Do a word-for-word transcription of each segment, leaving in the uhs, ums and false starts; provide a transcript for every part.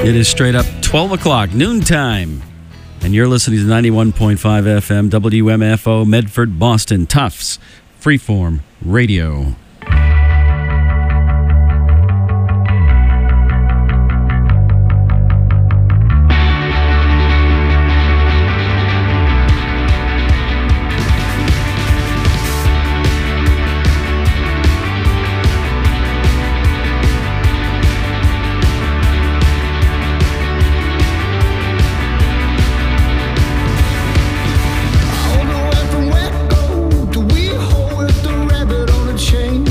It is straight up twelve o'clock, noontime. And you're listening to ninety-one point five F M, W M F O, Medford, Boston, Tufts, Freeform Radio. Chain.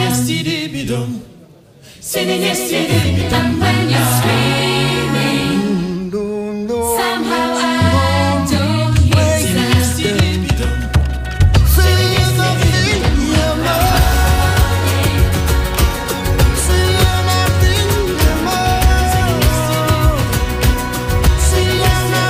yes-dee-dee-be-dum. Singing yes-dee-dee-be-dum when you're screaming. Somehow I don't hear singing yes-dee-dee-be-dum. Singing yes-dee-dee-be-dum when you're moaning. Singing yes-dee-dee-be-dum. Singing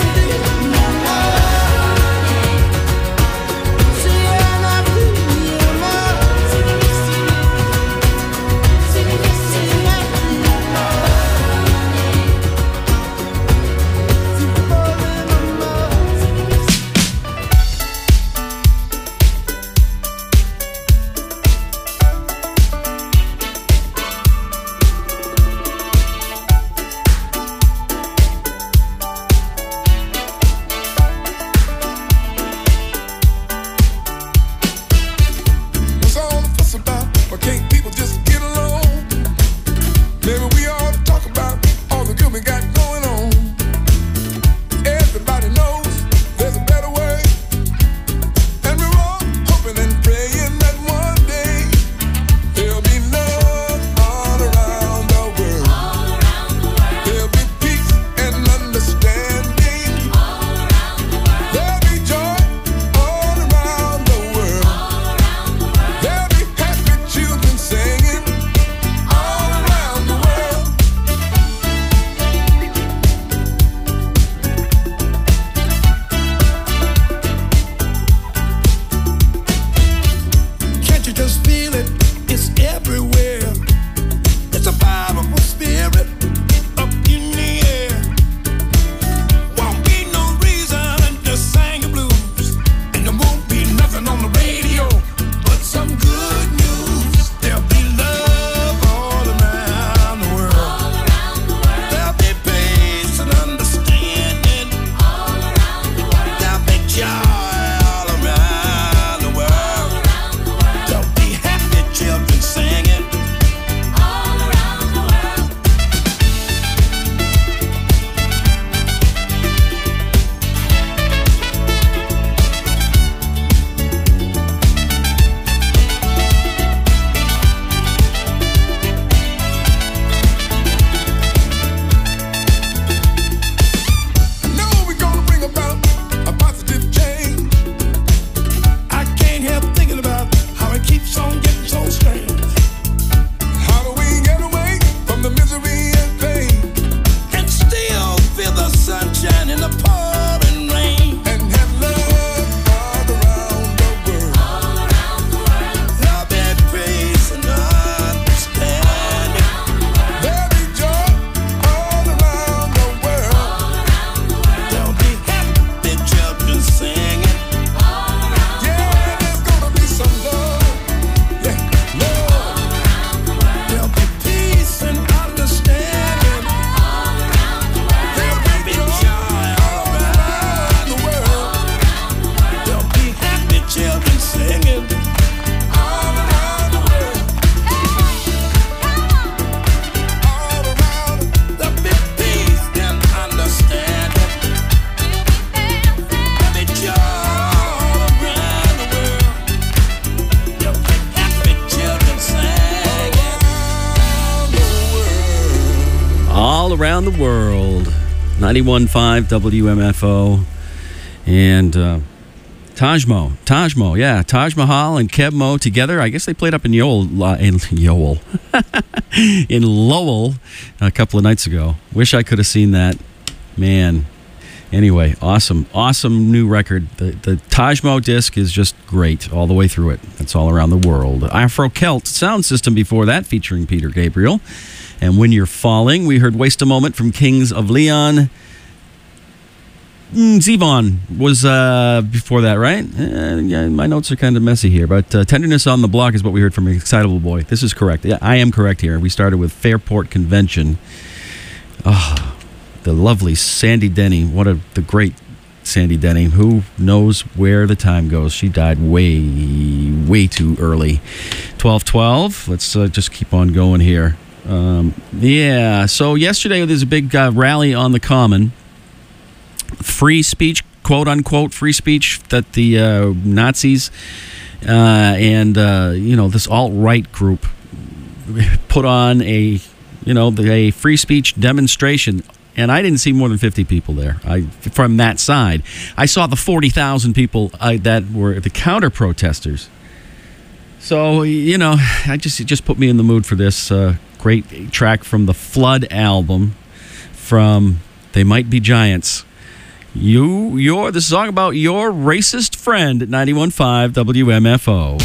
Around the world. ninety-one point five W M F O. And uh, Tajmo. Tajmo, yeah. Taj Mahal and Keb Mo together. I guess they played up in Yoel. Uh, in Yoel. in Lowell a couple of nights ago. Wish I could have seen that. Man. Anyway, awesome. Awesome new record. The, the Tajmo disc is just great all the way through it. It's all around the world. Afro Celt sound system before that, featuring Peter Gabriel. And When You're Falling, we heard Waste a Moment from Kings of Leon. Mm, Zevon was uh, before that, right? Uh, yeah, my notes are kind of messy here. But uh, Tenderness on the Block is what we heard from Excitable Boy. This is correct. Yeah, I am correct here. We started with Fairport Convention. Oh, the lovely Sandy Denny. What a the great Sandy Denny. Who knows where the time goes? She died way, way too early. twelve twelve. Let's uh, just keep on going here. Um, yeah, so yesterday there's a big uh, rally on the Common. Free speech, quote unquote, free speech that the uh, Nazis uh, and, uh, you know, this alt-right group put on a, you know, a free speech demonstration. And I didn't see more than fifty people there I, from that side. I saw the forty thousand people I, that were the counter protesters. So, you know, I just it just put me in the mood for this uh, great track from the Flood album from They Might Be Giants. You, your, this song about your racist friend at ninety-one point five W M F O.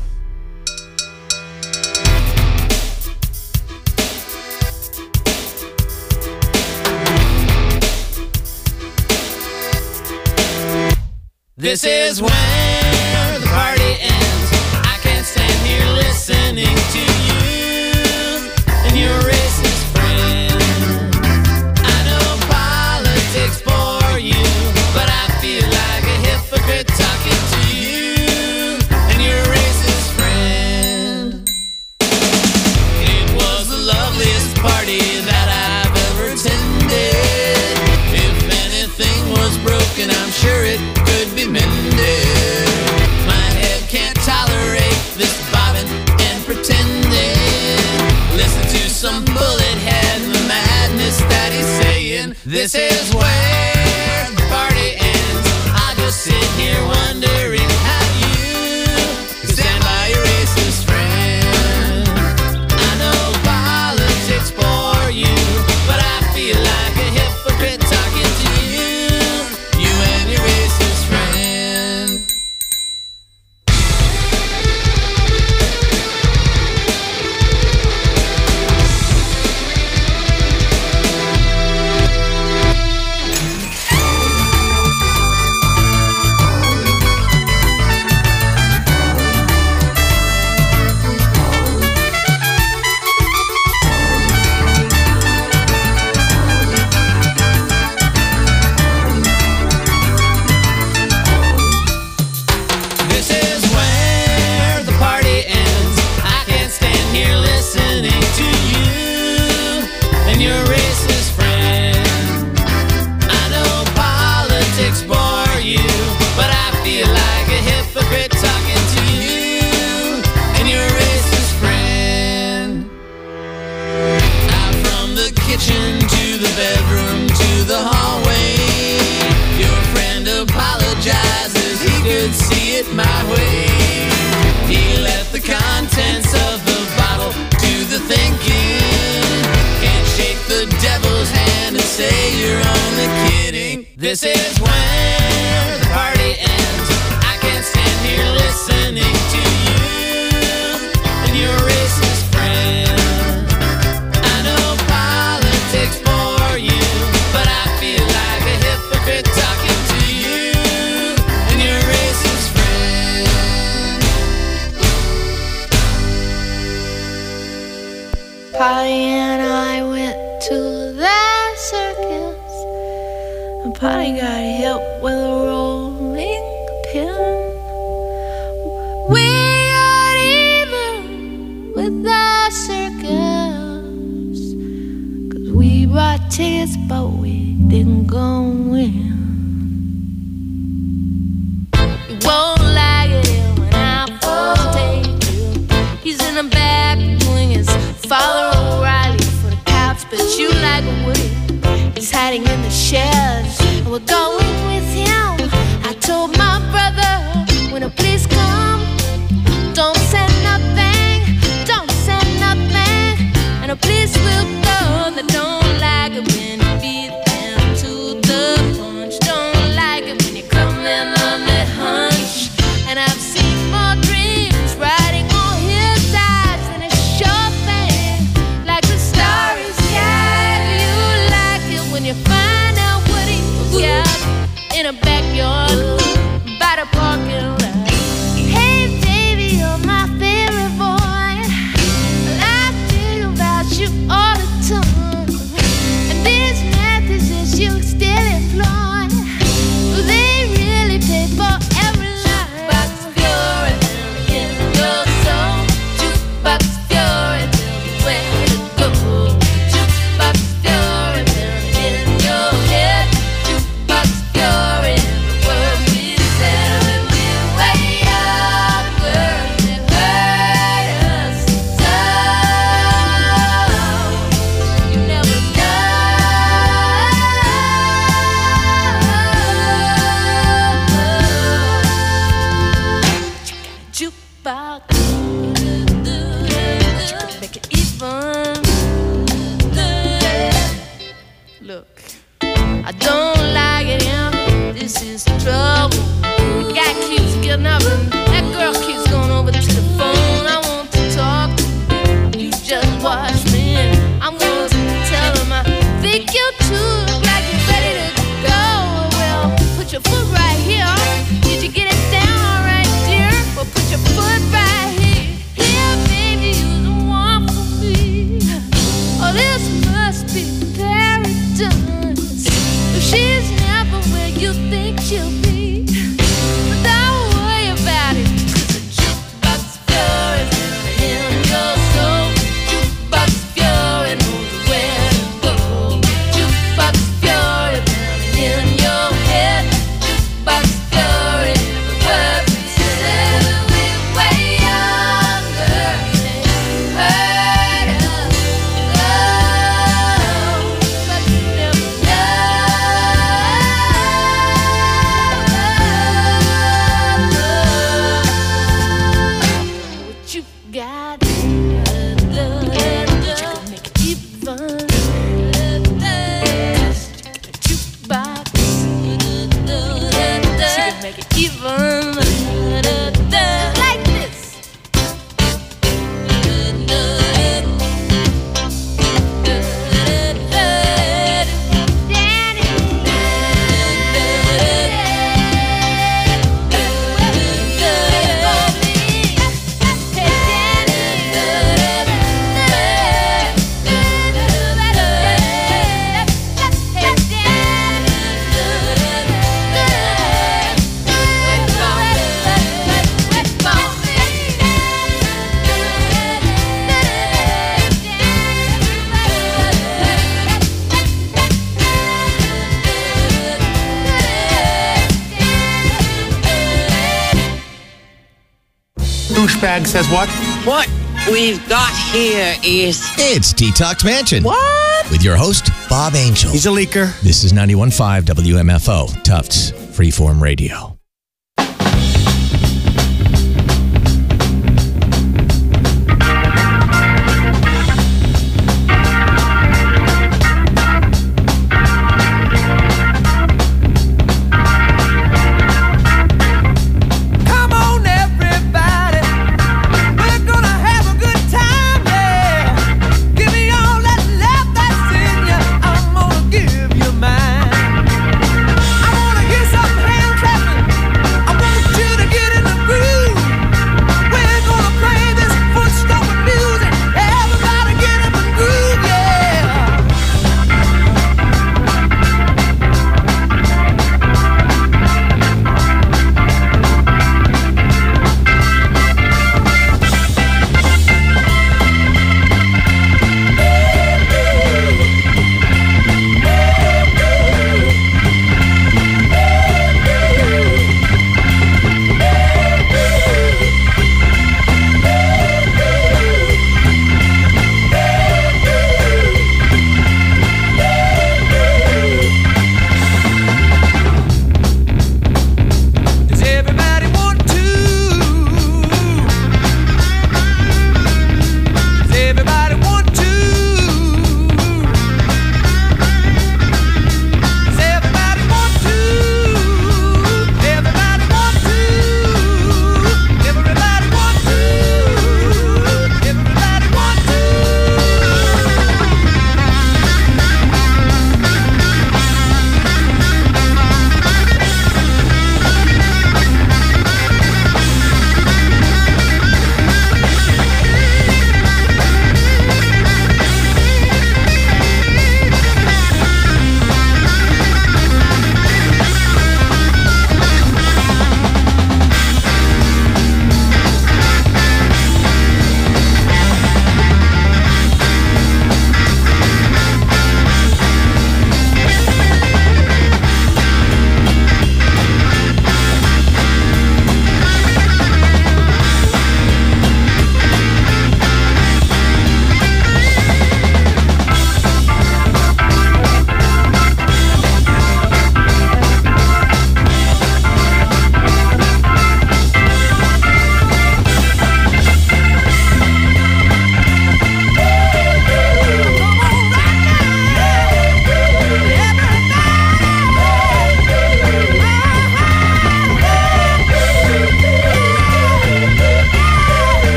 This is where the party ends. I can't stand here listening to you and your racist friend. I know politics bore you, but I feel like a hypocrite talking to you and your racist friend. It was the loveliest party that I've ever attended. If anything was broken, I'm sure it could be mended. My head can't tolerate this bobbing and pretending. Listen to some bullet head and the madness that he's saying. This is where the party ends. I just sit here wondering how you can stand by your racist friend. I know politics bore you, but I feel like a hypocrite talking to you, you and your racist friend. This is where the party ends. I can't stand here listening to you and your racist friend. I know politics bore you, but I feel like a hypocrite talking to you and your racist friend. Out from the kitchen to the bedroom to the hallway, your friend apologizes, he could see it my way. He left the contents of the bottle to the thinking. Can't shake the devil's hand and say you're only kidding. This is where the party ends. I can't stand here listening to you and your racist friend. I know politics bore you, but I feel like a hypocrite talking to you and your racist friend. Polly and I went to the circus, and Polly got hit with a rolling pin. We got even with the circus, 'cause we bought tickets but we didn't go in. You won't like it when I first take you. He's in the back doing his Father O'Reilly for the couch, but you like a Woody. He's hiding in the shed, and we're going with him. I told my brother, when the police come, don't say nothing, don't say nothing, and the police will go. They don't like it when you beat them to the punch, don't like it when you come in on the hunch. And I've seen more dreams riding on his eyes than a sure thing, like the starry sky. You like it when you find out what he got wash me in. I'm going to tell him I think you too look like you're ready to go. Well, put your foot right here. Did you get it down all right, dear? Well, put your foot right here. Here, baby, you're the one for me. Oh, this must be paradise. If she's never where you think she'll be, but don't worry about it, 'cause the jukebox fury in your soul. Jukebox fury knows where to go. Jukebox fury in your head. Jukebox fury everywhere we said we were younger and heard of love, but we never know what you got. You can make it even. Jukebox. She can make it even. Just like this. Douchebag says what? What we've got here is It's Detox Mansion. what? With your host, Bob Angel. He's a leaker. This is ninety-one point five W M F O, Tufts Freeform Radio. Come on, everybody. We're gonna have a good time, yeah. Give me all that love that's in you. I'm gonna give you mine. I wanna hear some hand clapping.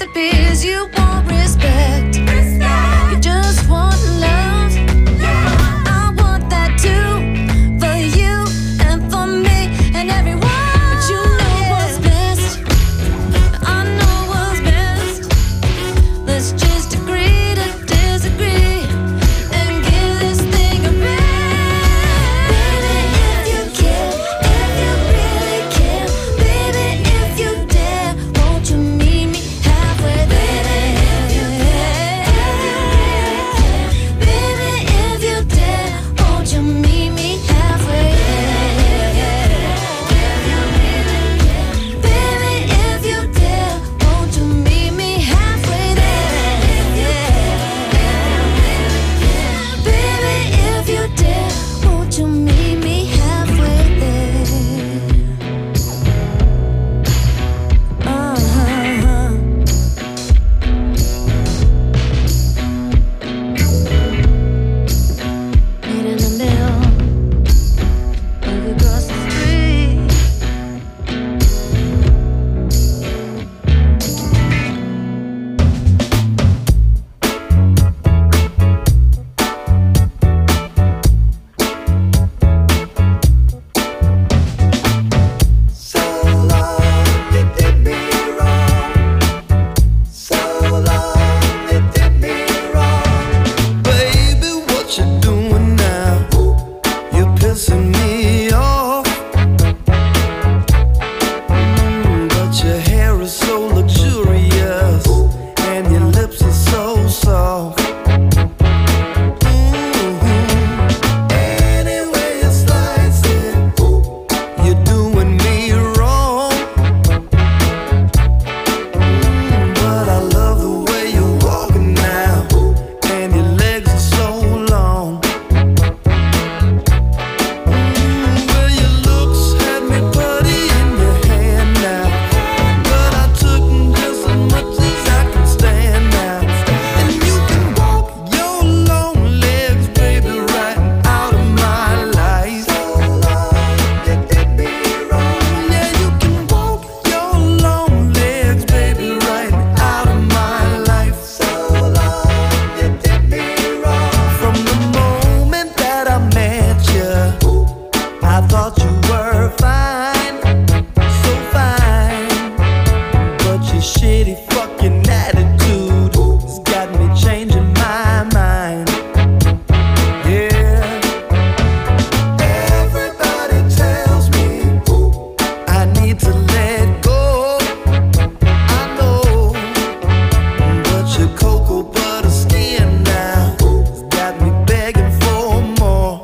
disappears. You want respect. You just want love. I want that too, for you and for me and everyone. But you know what's best. I know what's best. Let's just agree to disagree and give this thing a rest. Baby, if you care, if you really care, baby, if you dare, won't you meet me halfway there? Baby, if you dare, won't you meet me halfway there? Baby, if you dare, won't you meet me halfway there? Baby, if you dare, won't you meet me halfway there? Uh-huh. Meet in the middle, look across the street. So long, you did me wrong. So long, you did me wrong. Baby, what you doing now? You're pissing me off. Mm, but your hair is so luxurious, and your lips are so soft. Mhm. Anyway you slice it, you're doing me wrong. Mm, but I love the way you're walking now, and your legs are so long. Mm, well, your looks had me putty in your hand now, but I took just as much as I can stand now. And you can walk your long legs, baby, right out of my life. So long, you did me wrong. Yeah, you can walk your long legs, baby, right out of my life. So long, you did me wrong. From the moment that I met you, I thought you were fine, so fine. But your shitty fucking attitude has got me changing my mind. Yeah. Everybody tells me I need to let go. I know, but your cocoa butter skin now has got me begging for more.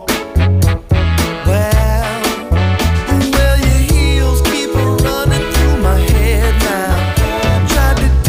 Well, well, your heels keep running through my head now. Tried to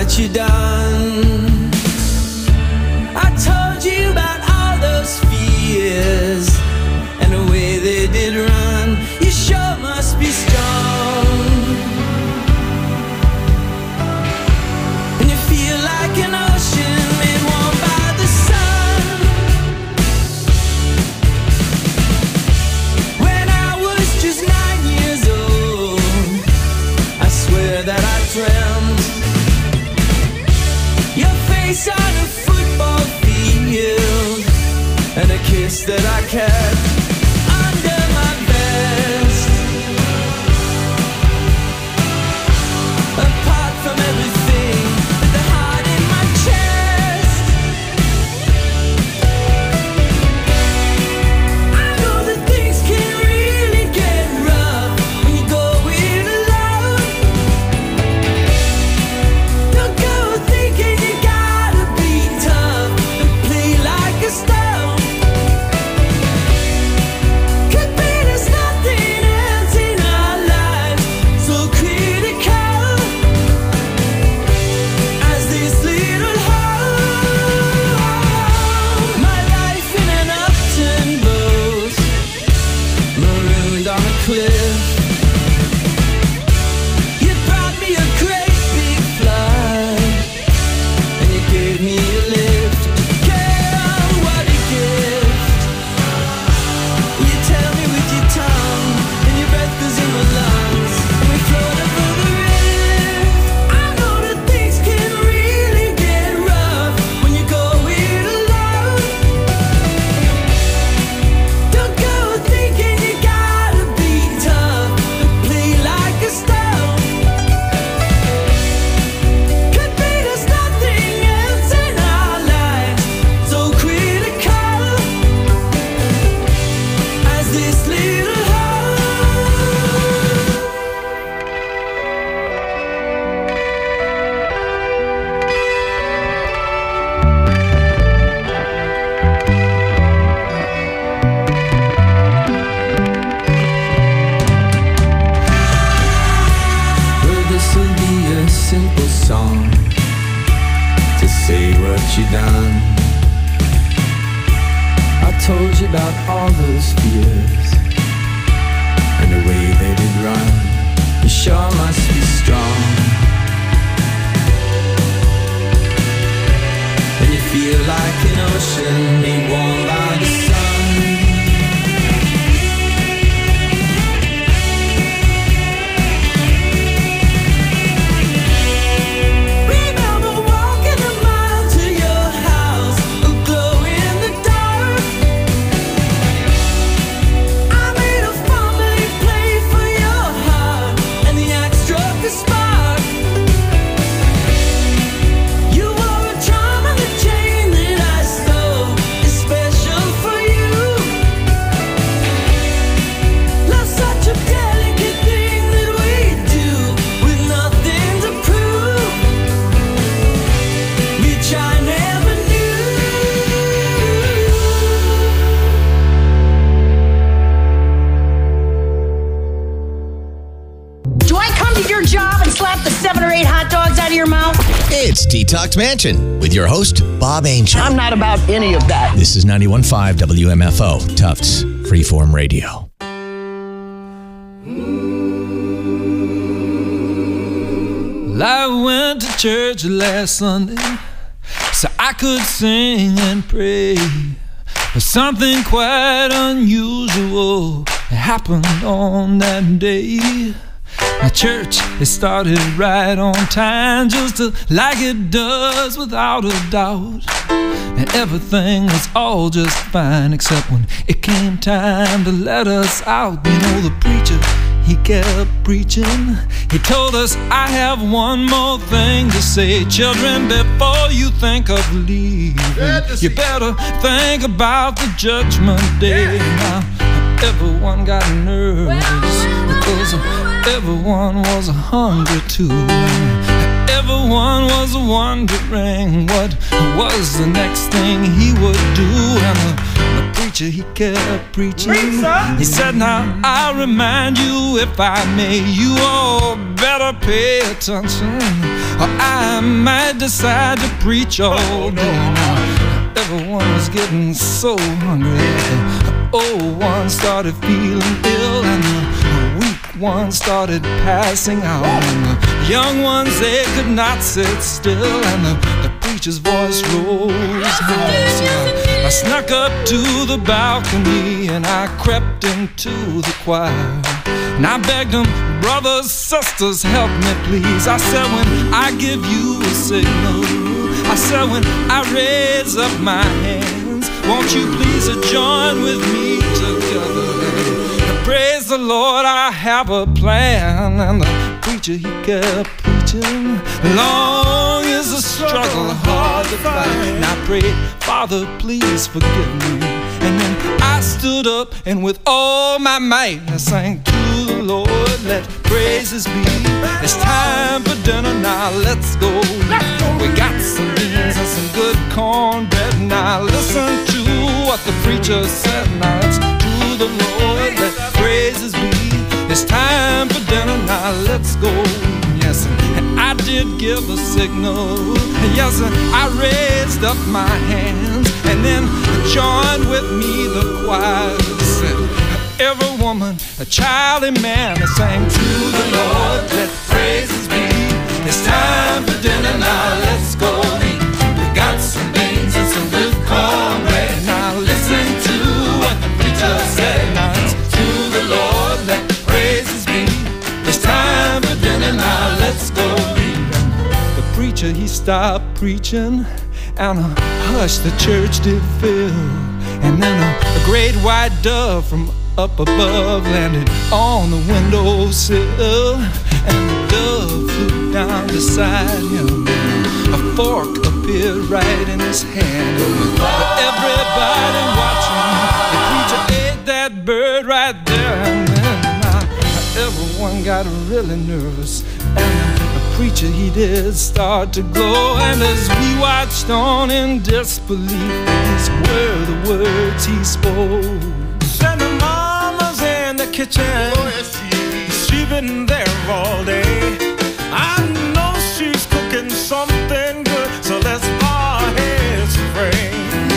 what you done. I told you about all those fears and the way they did run. You sure must be strong, and you feel like an ocean made warm by the sun. When I was just nine years old, I swear that I dreamt your face on a football field and a kiss that I kept under my vest. Apart from everything, with the heart in my chest, I know that things can really get rough when you go it alone. Don't go thinking you gotta be tough and play like a stone. Could be there's nothing else in our lives so critical as this little hole. My life in an upturned boat, marooned on a cliff. You brought me a great big flight, and you gave me a lift. Girl, what a gift. You tell me with your tongue, and your breath goes in my lungs, and we float over the rift. I know that things can really get rough when you go it alone. Don't go thinking you gotta be tough and play like a stone. Could be there's nothing else in our lives so critical as this little hole. Well, this'll be a simple song to say what you done. I told you about all those fears and the way they did run. You sure must be strong, and you feel like an ocean made warm by the sun. Remember walking a mile to your house, a glow in the dark. I made a fumbling play for your heart, and the axe struck a spark. You wore a charm on the chain that I stole, it's special for you. Love's such a delicate thing that we do with nothing to prove, which I never knew. Do I come to your job and slap the seven or eight hot dogs out of your mouth? It's Detox Mansion with your host, Bob Angel. I'm not about any of that. This is ninety-one point five W M F O, Tufts Freeform Radio. Well, I went to church last Sunday so I could sing and pray. But something quite unusual happened on that day. My church, it started right on time, just like it does without a doubt. And everything was all just fine, except when it came time to let us out. You know, the preacher, he kept preaching. He told us, I have one more thing to say. Children, before you think of leaving, you better think about the judgment day. Now, everyone got nervous because everyone was hungry too. Everyone was wondering what was the next thing he would do. And the, the preacher, he kept preaching. He said, now I remind you, if I may, you all better better pay attention, or I might decide to preach all day. Now, everyone was getting so hungry. The old one started feeling ill, and the weak ones started passing out. And the young ones, they could not sit still, and the, the preacher's voice rose high. So I, I snuck up to the balcony, and I crept into the choir. And I begged them, brothers, sisters, help me please. I said, when I give you a signal, I said, when I raise up my hands, won't you please join with me together? And praise the Lord, I have a plan. And the preacher, he kept preaching. Long is the struggle, hard to fight. And I prayed, Father, please forgive me. And then I stood up, and with all my might I sang to the Lord, let praises be. It's time for dinner now, let's go. We got some beans and some good cornbread. Now listen to what the preacher said. Now it's to the Lord, let praises be. It's time for dinner now, let's go. Yes, and I did give a signal. Yes, and I raised up my hands, and then joined with me the choir. Said, every woman, a child, and man, I sang to the Lord, let praises be. It's time for dinner now, let's go. We got some beans and some good cornbread. Now listen to what the preacher said. Now it's to the Lord, let praises be. It's time for dinner now, let's go. The preacher, he stopped preaching, and a hush the church did fill. And then a, a great white dove from up above landed on the windowsill, and the dove flew down beside him. A fork appeared right in his hand. But everybody watching, the preacher ate that bird right there. And then now everyone got really nervous, and the preacher, he did start to glow. And as we watched on in disbelief, these were the words he spoke. Said the mama's in the kitchen, oh, yes, she, she been there all day. I know she's cooking something good, so let's bow our heads and pray.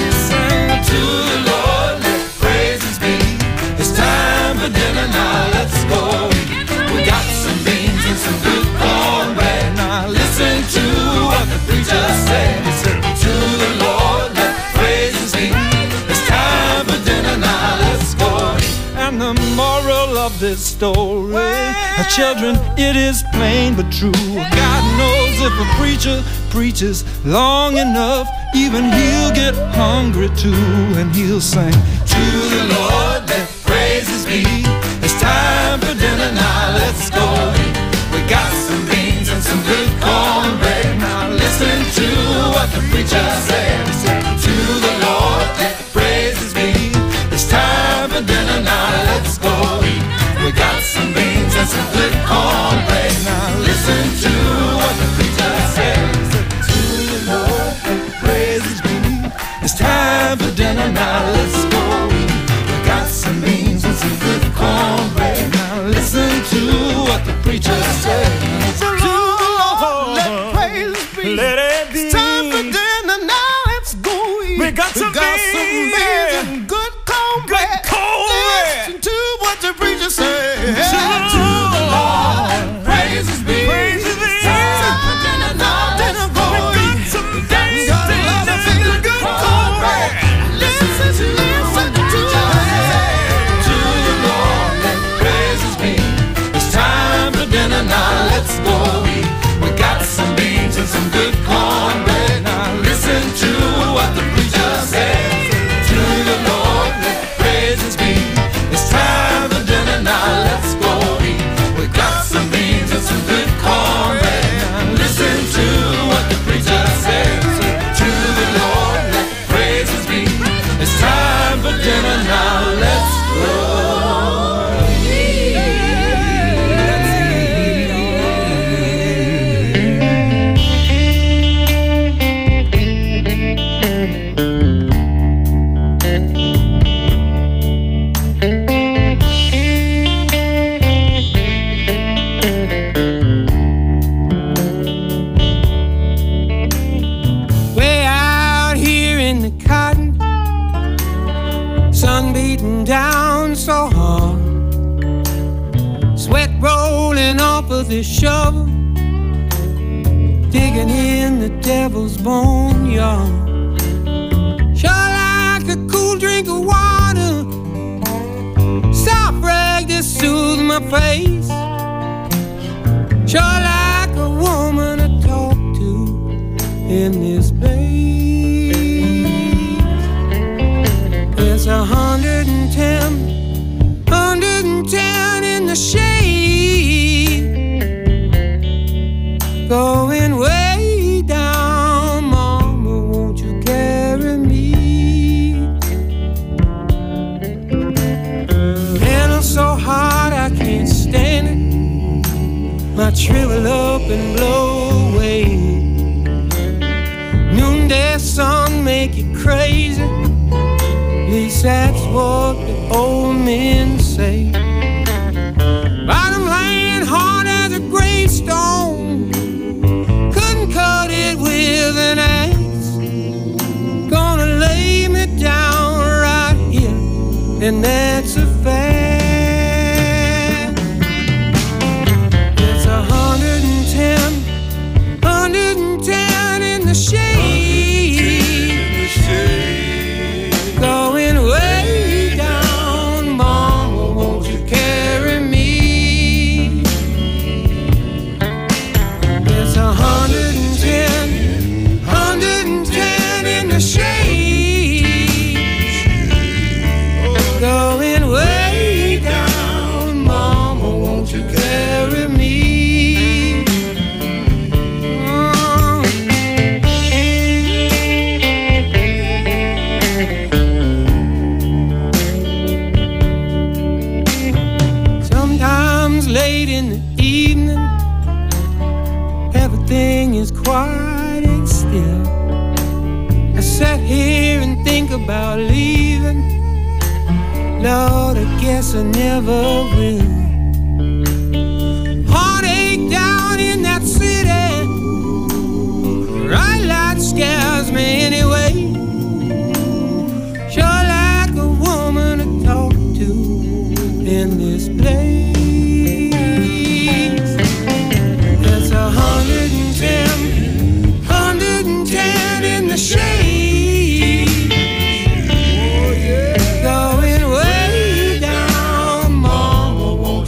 Sing to the Lord, let praises be. It's time for dinner now, let's go. We got some beans and some good cornbread. Now listen to what the preacher said. He said, to the Lord, let praises be. It's time for dinner now, let's go. And the moral of this story, well, children, it is plain but true. God knows if a preacher preaches long enough, even he'll get hungry too. And he'll sing, to the Lord, let praises be. It's time for dinner now, let's go. We got some beans and some good cornbread. Now listen to what the preacher said. He said, to the Lord, let praises be. It's time for dinner now, let's go. We got some beans and some good cornbread. Now listen to what the preacher said. He said, to the Lord, let praises be. It's time for dinner now, let's go. We got some beans and some good cornbread. Now listen to what the preacher said. To the Lord, let praises be. Let it be. It's time for dinner now, let's go. We got some beans and good cornbread. Good cornbread. Listen to what the preacher said. To the Lord, praises be. Praises be. It's time for dinner now, let's go. We got some beans and good cornbread. Listen to what the preacher said. To the Lord, let praises be. It's time for dinner now, let's go. We got some beans and some good cornbread. Now listen to what the preacher said. To the Lord, let praises be. It's time for dinner now, let's go. We got some beans and some good cornbread. Now listen to what the preacher said. To the Lord, let praises be. It's time for dinner now, let's go. rolling off of this shovel, digging in the devil's boneyard. Sure like a cool drink of water, soft rag to soothe my face. Sure like a woman to talk to in this place. It's a hundred and ten, hundred and ten in the shade, going way down. Mama, won't you carry me? And I'm so hot I can't stand it. Might shrivel up and blow away. Noonday sun make you crazy. At least that's what the old men say. Bottom laying hard as a gravestone, couldn't cut it with an axe. Gonna lay me down right here, and that's a fact. It's a hundred and ten, hundred and ten in the shade, going way down. Mama, won't you carry me? It's a hundred and ten, hundred and ten in the shade, going way down. Mama, won't you carry me? Oh. Sometimes late in the evening, everything is quiet and still. I sat here and think about leaving. Lord, I guess I never will. Heartache down in that city, bright light scares me anyway. Sure like a woman to talk to in this place. There's a hundred and ten, hundred and ten in the shade, going way down. Mama, won't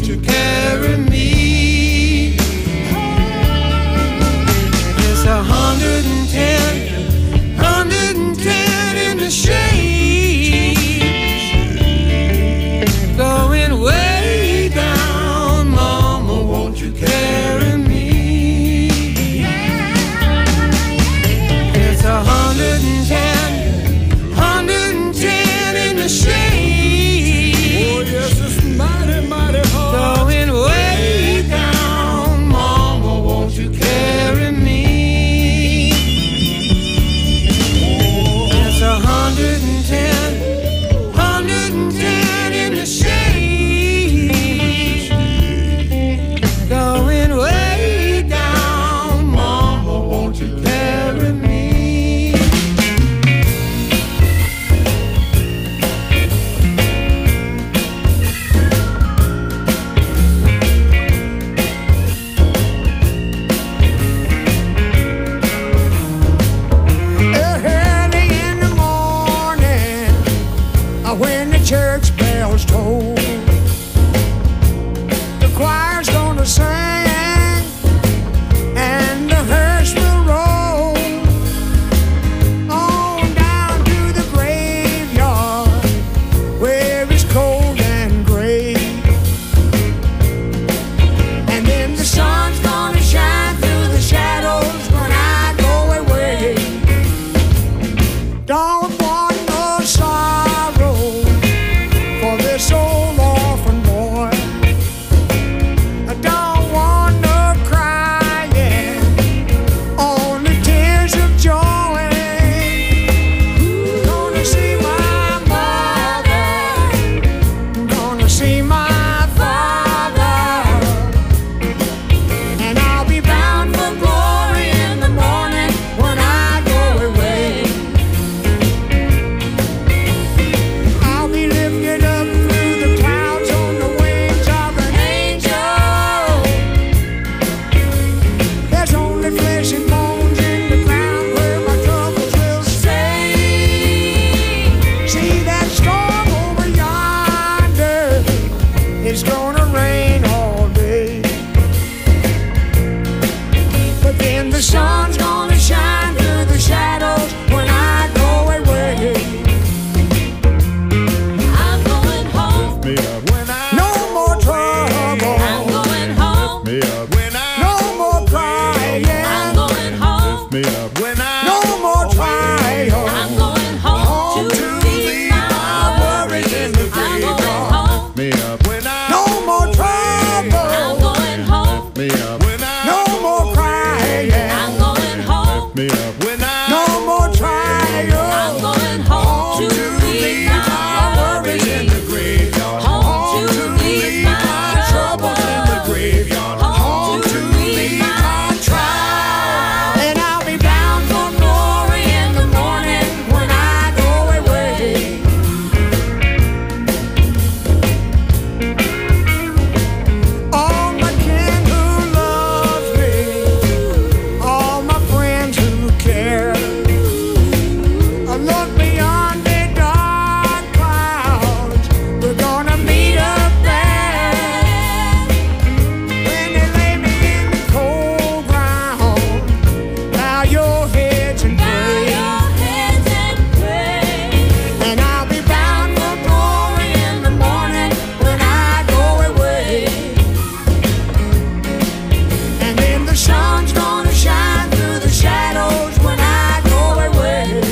the sun's gonna shine through the shadows when I go away.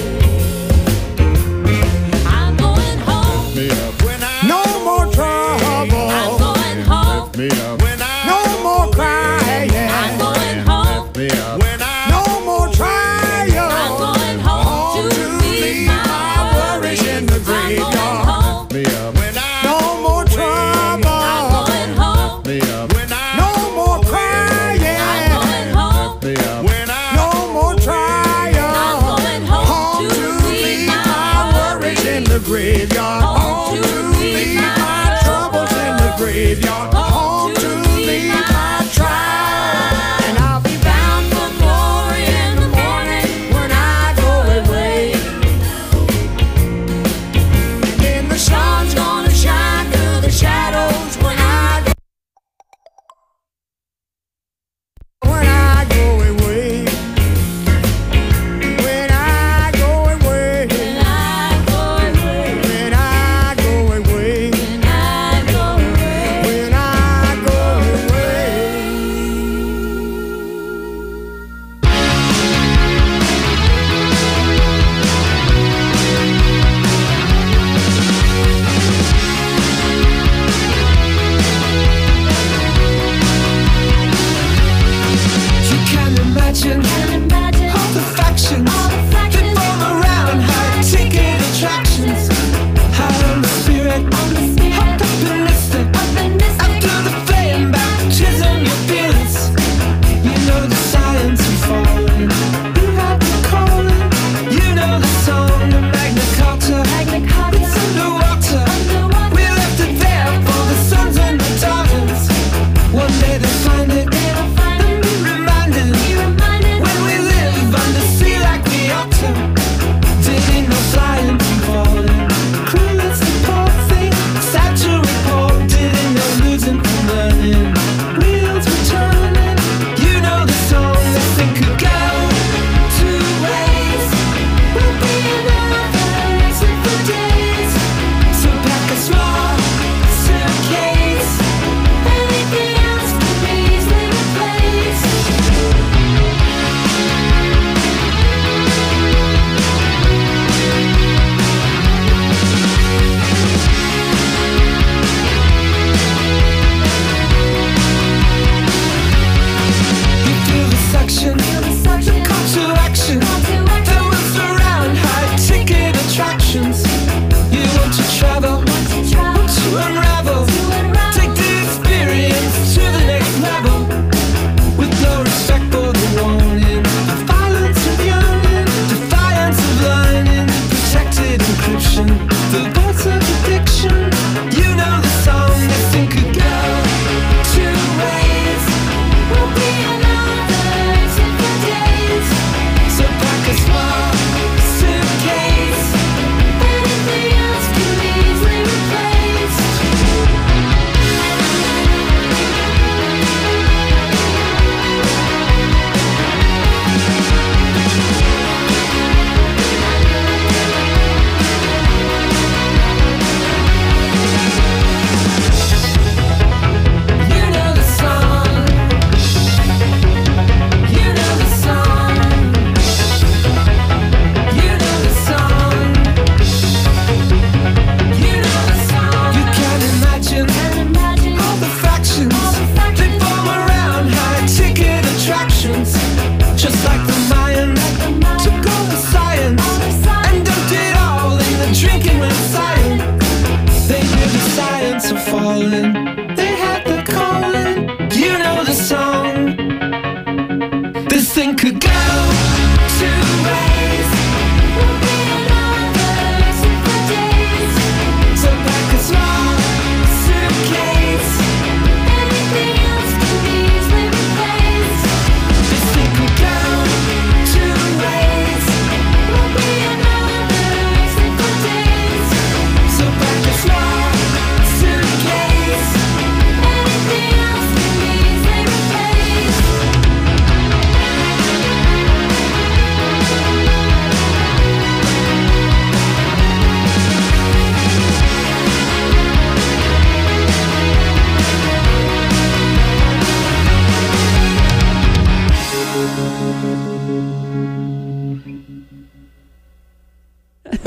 I'm going home. When I no more trouble. I'm going home. When I no more crying. I'm going home. When I no more trying. I'm going home to leave my worries in the graveyard. When I no more trouble. I'm going home. When I no more crying. I'm going home.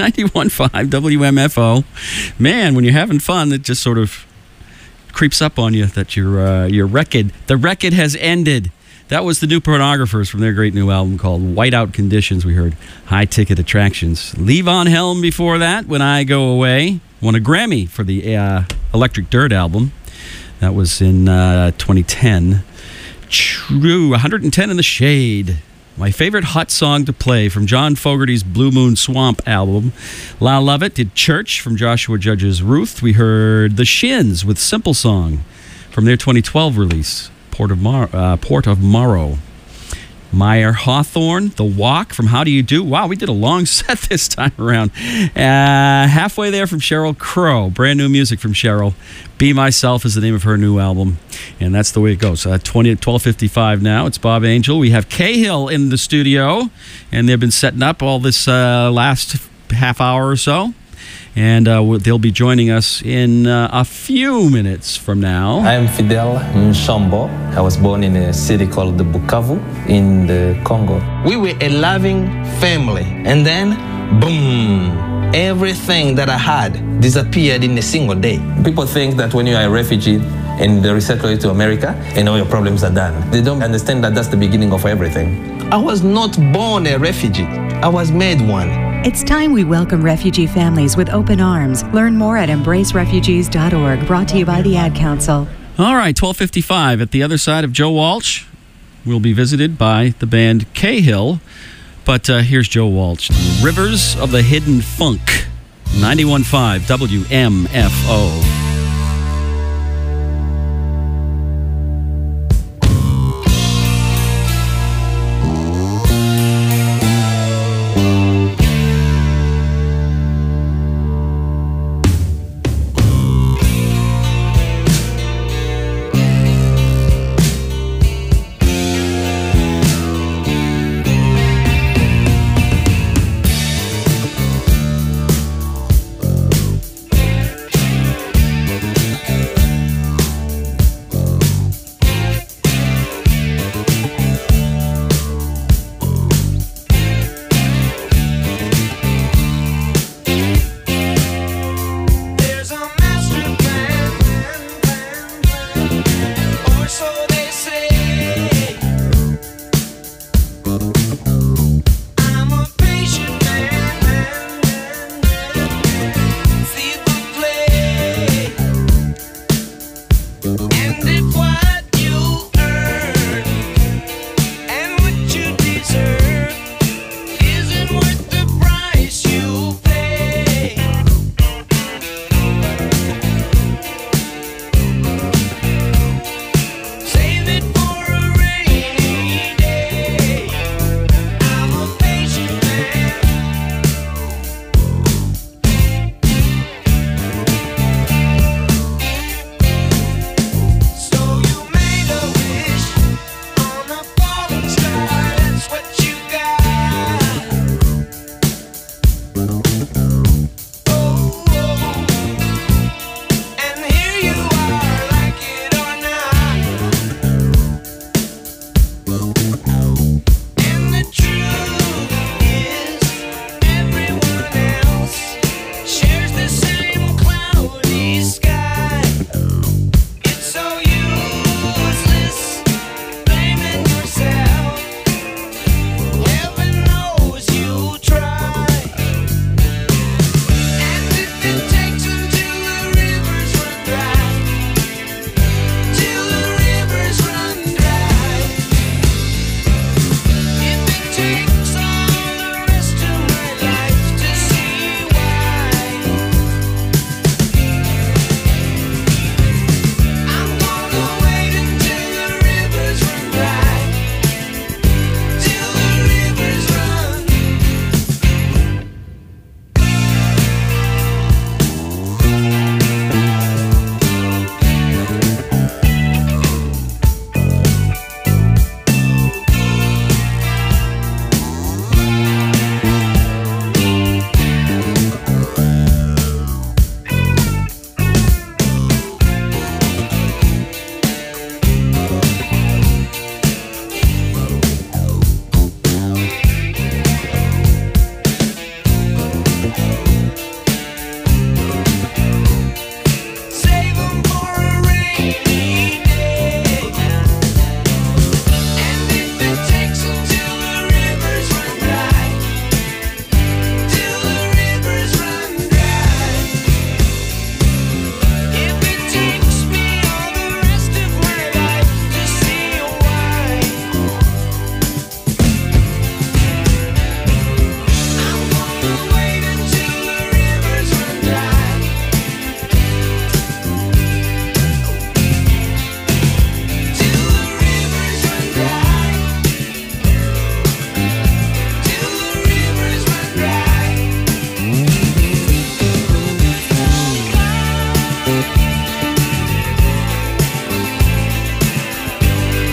ninety-one point five W M F O. Man, when you're having fun, it just sort of creeps up on you that your uh, your record, the record has ended. That was the New Pornographers from their great new album called Whiteout Conditions. We heard High Ticket Attractions. Levon Helm before that, When I Go Away, won a Grammy for the uh, Electric Dirt album. That was in uh, twenty ten. True, one hundred ten in the Shade. My favorite hot song to play from John Fogerty's Blue Moon Swamp album. Lyle Lovett did Church from Joshua Judge's Ruth. We heard The Shins with Simple Song from their twenty twelve release, Port of, Mar- uh, Port of Morrow. Meyer Hawthorne, The Walk from How Do You Do? Wow, we did a long set this time around. Uh, halfway there from Sheryl Crow. Brand new music from Sheryl. Be Myself is the name of her new album. And that's the way it goes. Uh, twenty, twelve fifty-five now. It's Bob Angel. We have Cahill in the studio. And they've been setting up all this uh, last half hour or so. And uh, they'll be joining us in uh, a few minutes from now. I am Fidel Nsombo. I was born in a city called the Bukavu in the Congo. We were a loving family. And then, boom, everything that I had disappeared in a single day. People think that when you are a refugee and they resettle you to America and all your problems are done. They don't understand that that's the beginning of everything. I was not born a refugee. I was made one. It's time we welcome refugee families with open arms. Learn more at embrace refugees dot org, brought to you by the Ad Council. All right, twelve fifty-five. At the other side of Joe Walsh, we'll be visited by the band Cahill. But uh, here's Joe Walsh. Rivers of the Hidden Funk. ninety-one point five W M F O.